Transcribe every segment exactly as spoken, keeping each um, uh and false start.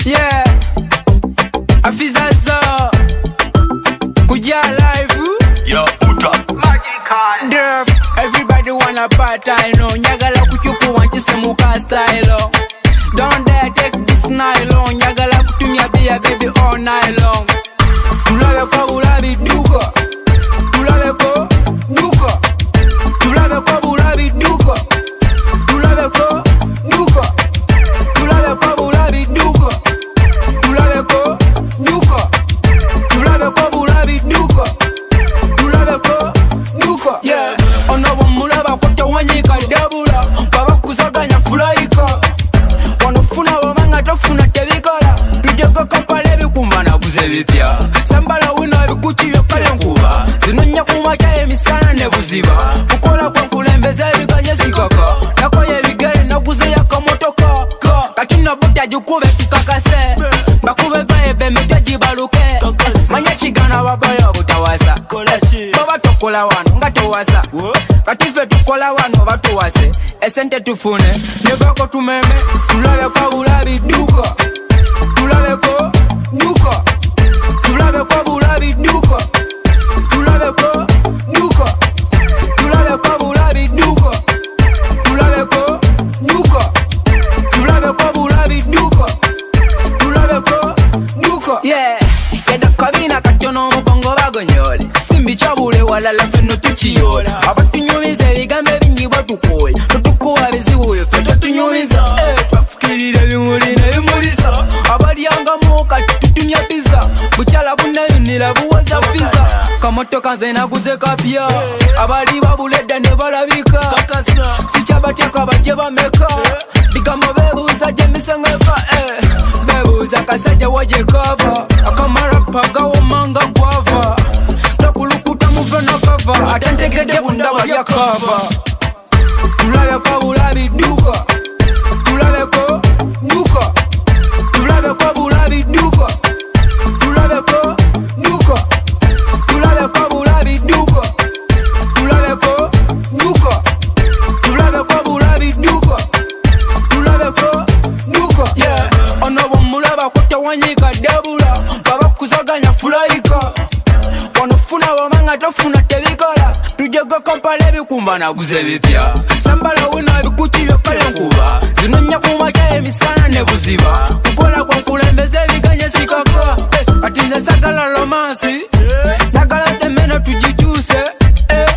Yeah. Afizazo Kuja live. Yo, Uta Magical Derp. Everybody wanna part, I know. Nyagala kuchuku wanchise muka style. Don't dare take this nylon. Nyagala kutumia bia baby all night long. Tulave kwa ulabi duko. Tulave kwa duko. Tulave kwa ulabi duko. Tulave kwa duko. Tulave kwa ulabi duko. Tulave kwa duko. Tulave kwa ulabi duko. Tulave kwa duko. Yeah. Ono bomulaba kwa tawanyika debula. Baba kusaganya fulaika. Wanofuna wamanga tofuna tebikola. Tujeko kapale bikumbana kuzebipya. Sambala wina bikuchi byokale nkuba. Zinonya kumacha emisana ne buziba. Kukola kwa nkulembeza ebiganye sikaka. Nakoye bigere naguze yakamotoka. Katina buta jukube kikakase. Bakube vibe mitaji baluke. Manya chigana wabaya butawasa. Baba tokola wano ngatowasa. Katife tukola wano batuwase. Esente tufune nebako tumeme. Tulave kwa ulabi duko. Tulave kwa duko. Tulave kwa ulabi duko. Tulave kwa duko. Tulave kwa ulabi duko. Tulave kwa duko. Tulave kwa ulabi duko. Tulave kwa duko. Yeah. Yeda kabina katono mubongo bagonyole. Simbi chabule wala lafeno tuchiyola. Abatunyumize bigambe bingi batukola. Tutukuwa bizibu yefe tunyumiza. Eh, twafukirira bimuli ne bimulisa. Abaliyanga moka tutumya pizza. Buchala bunayunira buwaza pizza. Kamotoka nze naguze kapya. Abali babuleda ne balabika. Sichabatyaka bajje bameka. Bigambo bebuuza gye misengeka. Eh, bebuuza kasajja waje kava. Akamara pagawo manga gwava. Nakulukuta muve na kava. Atentegedde bundaba ya kava. Tulave kwa ulabi duko. Tulave kwa duko. Tulave kwa ulabi duko. Tulave kwa duko. Tulave kwa ulabi duko. Tulave kwa duko. Tulave kwa ulabi duko. Tulave kwa duko. Yeah. Ono bomulaba kutawanyika debula. Baba kusaganya fulaika. Wanofuna wamanga tofuna tebikola. Tujego kompale bikumbana guze bipya. Sambala wina bikuchi byokale nkuba. Zinonya kumacha emisana ne buziba. Kukola kwa nkulembeze biganye sikaka. Eh, kati nze sagala romansi. Nagala temeno tujijuse. Eh,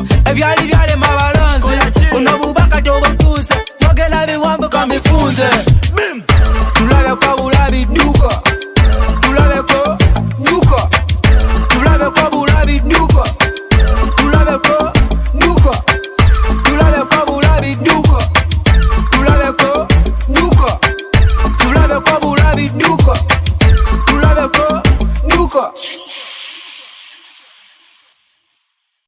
ebyali byale mabalanze. Unobubaka tobotuse. Yogela biwambo kamifunze.